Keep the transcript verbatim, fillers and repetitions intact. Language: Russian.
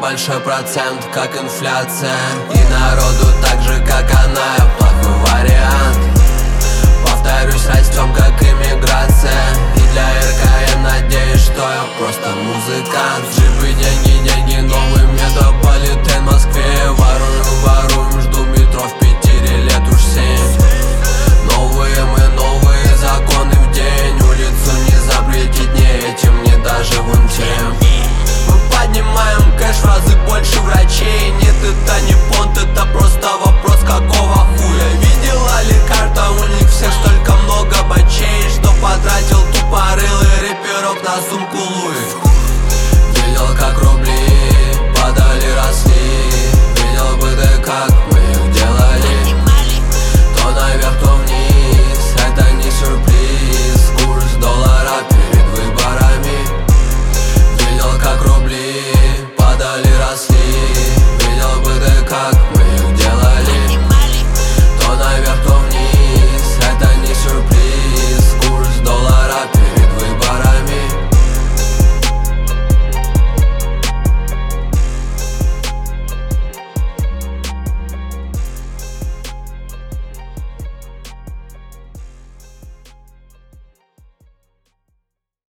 большой процент, как инфляция. И народу так же, как она, я плохой вариант. Повторюсь, растем, как иммиграция. И для РК я надеюсь, что я просто музыкант. Джипы, деньги, деньги, новый метрополитен в Москве. Воруем, воруем, жду метро в Питере лет уж семь. Новые мы, новые законы в день. Улицу не запретить не этим, не даже вон тем. Мы поднимаем кэш в разы больше врачей. Нет, это не понт, это просто вопрос какого хуя. Видела ли карта, у них всех столько много бачей, что потратил тупорылый рэперок на сумку Луи.